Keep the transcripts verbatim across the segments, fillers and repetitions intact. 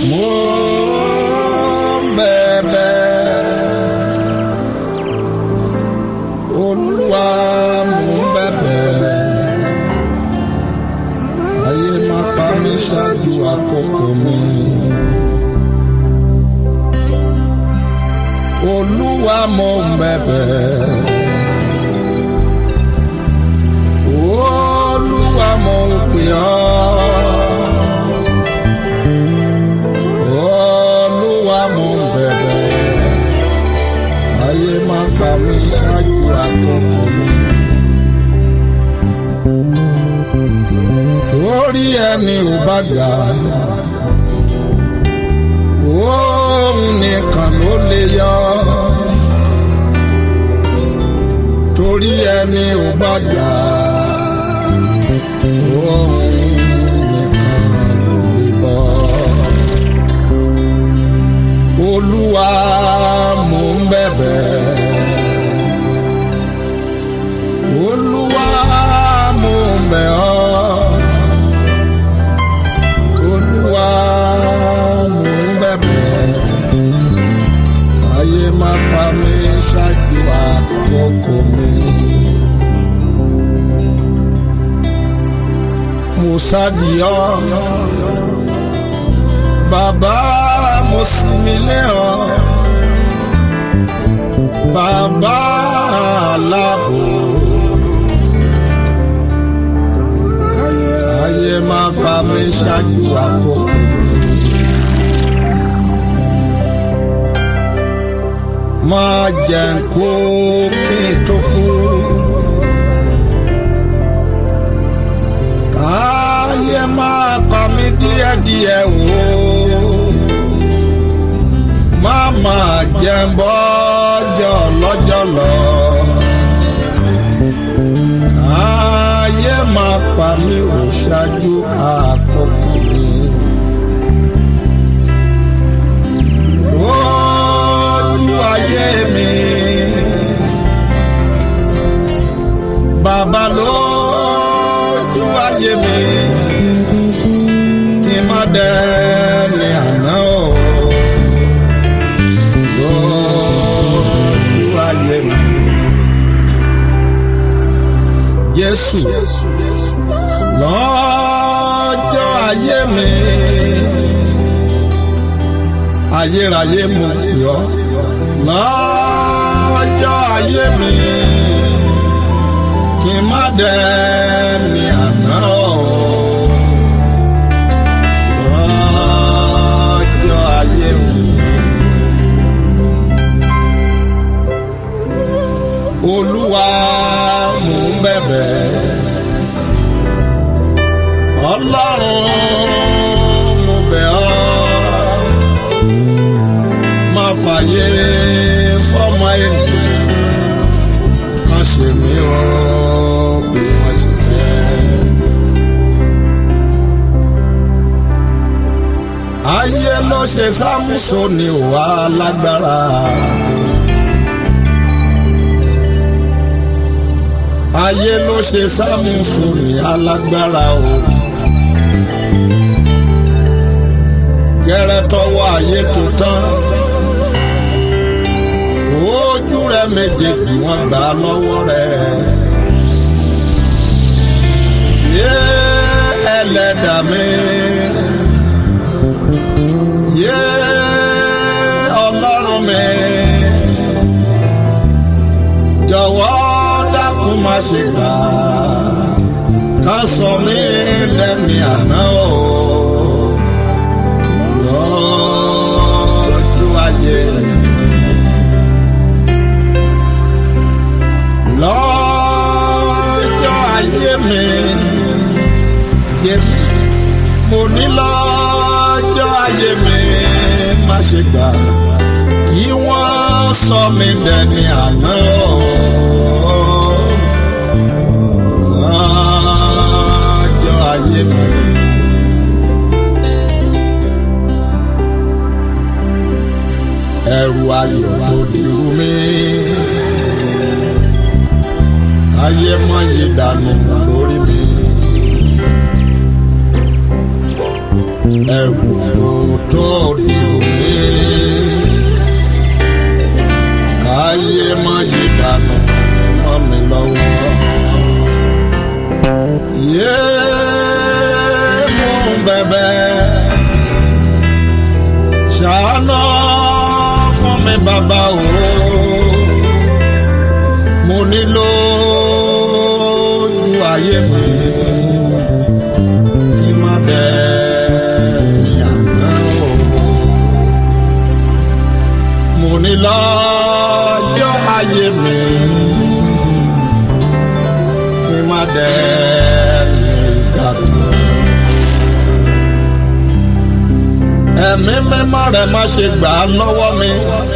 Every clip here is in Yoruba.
mo bẹ̀bẹ̀ Olúwa mo bẹ̀bẹ̀ ayé má pa mí ṣáájú àkókò mi. Olúwa mo bẹ̀bẹ̀ Olúwa mo pè ọ́ Olúwa mo bẹ̀bẹ̀ ayé má pa mí ṣáájú àkókò mi. Torí ẹni ò bá gbà òun nìkan ló lè yọ. Torí ẹni ò bá gbà òun nìkan ló lè bọ́. Olúwa mo ń bẹ̀bẹ̀ Olúwa mo ń bẹ̀ ọ́ Olúwa mo ń bẹ̀bẹ̀ ayé má pa mí ṣáájú àkókò mi. Mo sádi ọ́ bàbá mo sinmi lé ọ́ bàbá aláàbò ayé má pa mí ṣáájú àkókò mi. Má jẹ́ n kú kí n tó kú káyé má pa mí díẹ̀díẹ̀ wò má má jẹ́ n bọ́jọ́ lọ́jọ́ lọ káyé má pa mí ò ṣáájú àkókò mi. Lójú ayé mi bàbá lójú ayé mi kí n má dẹ́ni àná o. Lójú ayé mi Jésù lọ́jọ́ ayé mi ayérayé mo yọ̀ lọ́jọ́ ayé mi kí n má dẹ́ni àná o. Lọ́jọ́ ayé mi Olúwa mo ń bẹ̀bẹ̀ Ọlọ́run mo bẹ̀ ọ́ má fàyè fọ́mọ ènìyàn kan ṣe mí o bí wọ́n sì fẹ́. Ayé ló ṣe Sámúsónì wà lágbára ayé ló ṣe Sámúsónì alágbára o. Gẹ́rẹ́ tọwọ́ ayé tó tán ojú rẹ̀ méjèèjì wọ́n gbà lọ́wọ́ rẹ̀. Yé ẹlẹ́dà mi yé Ọlọ́run mi jọ̀wọ́ dákun má ṣe gbà ká sọ mí lẹ́ni àná o. Lọ́jọ́ ayé mi lọ́jọ́ ayé mi Jésù mo ní lọ́jọ́ ayé mi má ṣe gbà kí wọ́n sọ mí dẹni àná o. Lọ́jọ́ ayé mi ẹrù ayọ̀ tó dìrú mi ayé mọ́yé dànù lórí mi. ẹ̀rù tó rí omi káyé má yí dànù mọ́ mi lọ́wọ́. Yé mò ń bẹ̀bẹ̀ ṣàánú fún mi bàbá o, mo nílò ojú ayé mi kí má dẹ̀ ní àná o, mo nílò ọjọ́ ayé mi kí má dẹ̀ ní ìgbàgbọ́. Ẹ̀mí mímọ́ rẹ̀ má ṣe gbà á lọ́wọ́ mi,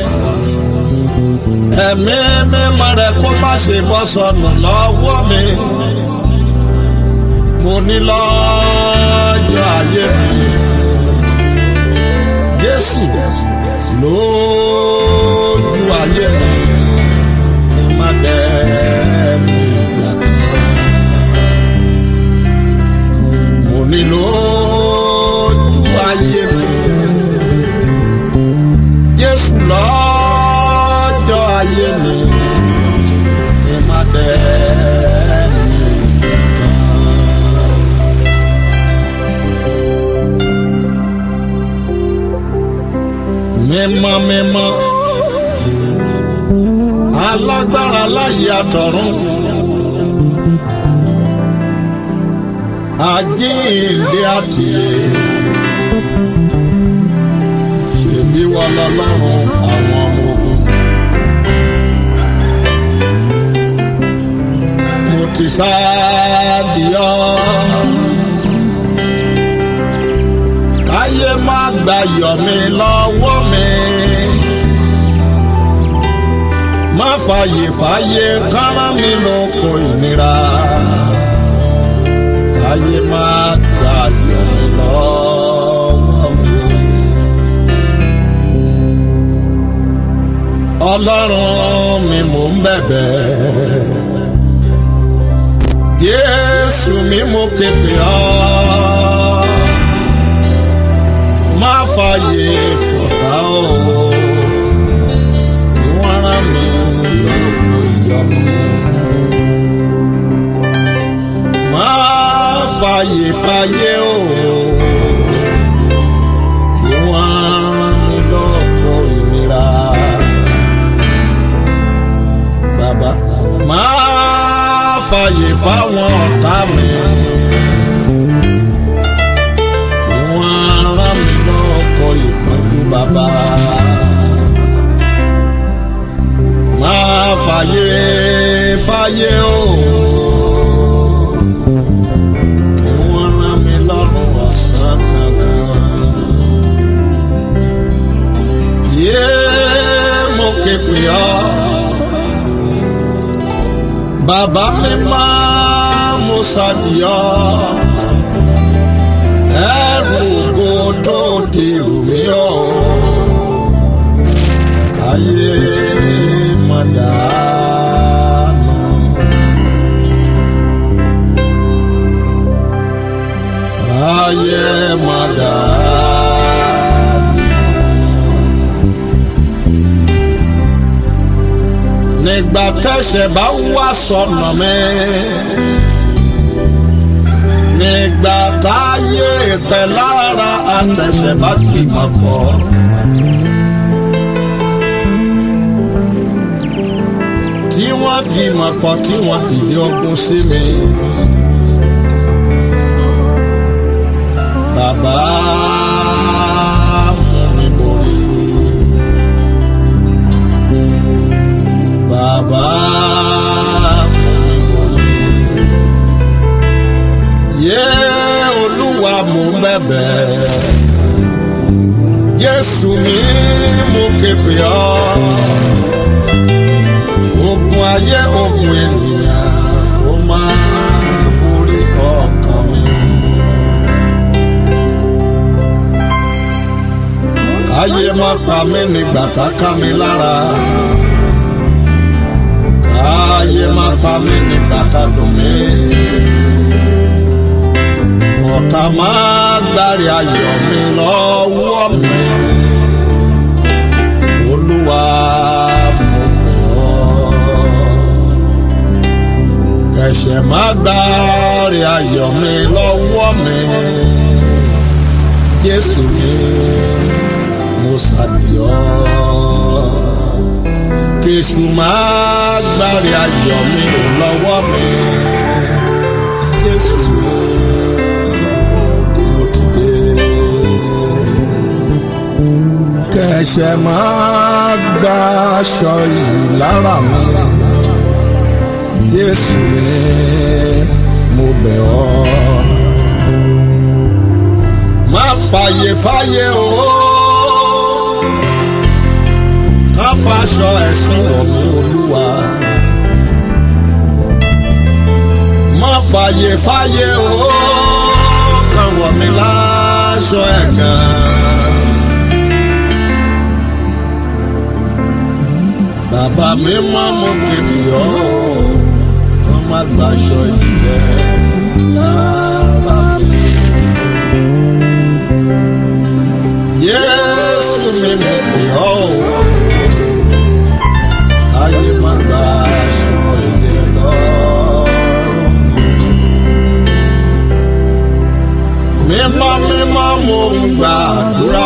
ẹ̀mí mímọ́ rẹ̀ kó má ṣe bọ́ sọnù lọ́wọ́ mi, mo ní lọ́jọ́ ayé mi Jésù lójú ayé mi kí má dẹ̀ ní ìgbà kan, mo ní lójú ayé mi Jésù lọ́jọ́ ayé mi kí má dẹ̀ ní ìgbà kan. Mímọ́ mímọ́ alágbára láyé àtọ̀run, àjíǹde àtìyè, ṣèbí wọ́n lọ́lọ́run àwọn ọmọ ogun. Mo ti sáàdìọ́ káyé má gbàyọ̀ mi lọ́wọ́ mi, má fàyè fàyè kárá mi lóko ìnira, káyé má gbàyọ̀ mi lọ́wọ́ mi. Ọlọ́run mi mò ń bẹ̀bẹ̀, Jésù mi mo ké pè ọ́, má fàyè fọ̀tá o, kí wọ́n rán mi lọ́wọ́ ìyọnu. Má fàyè fàyè o, kí wọ́n rán mi lọ́wọ́ ìnira. Bàbá má fàyè fáwọn ọ̀tá mi, kí wọ́n rán mi lọ́kọ̀ ìpọ́njú bàbá. Má fàyè fàyè o, kí wọ́n rán mi lọ́rùn ọ̀sán kankan. Yé mo ké pè ọ́ bàbá mi máa mo ṣàdìọ́, ẹrù ògo tó di omi ọ̀ káyé má dànù, káyé má dànù. Nígbà tẹ́ṣẹ̀ bá wá sọ̀nà mi, nígbà táyé pẹ̀ lára àtẹ̀ṣẹ̀ bá gbìmọ̀ pọ̀, tí wọ́n gbìmọ̀ pọ̀ tí wọ́n dìde ogun sí mi, bàbá mú mi borí. Bàbá mú mi borí. Yé Olúwa mò ń bẹ̀bẹ̀, Jésù mi mo ké pè ọ́, ogun ayé ogun ènìyàn ó máa borí ọkàn mi. Káyé má pa mí nígbà tá ká mi lára, káyé má pa mí nígbà tá dùn mí. Mo kọ̀tà máa gbárí ayọ̀ mi lọ́wọ́ mi. Olúwa mo bẹ̀ ọ́, kẹ̀ṣẹ̀ má gbárí ayọ̀ mi lọ́wọ́ mi. Jésù mi mo ṣàdìọ́, kèṣù má gbárí ayọ̀ mi lọ́wọ́ mi. Jésù mi mo ti dé, kẹ̀ṣẹ̀ má gbàṣọ yìí lára mi. Jésù mi mo bẹ̀ ọ́, má fàyè fàyè o, ká fàṣọ ẹ̀sìn wọ̀ mí Olúwa. Má fàyè fàyè o, ká wọ̀ mí láṣọ ẹ̀gàn. Bàbá mi mọ́ mo kéde ọ́, wọ́n má gbàṣọ ìrẹ́ lára mi. Jésù mi mo pè ọ́, ayé má gbàṣọ ìrẹ́ lọ́rùn mi. Mímọ́ mímọ́ mo ń gbàdúrà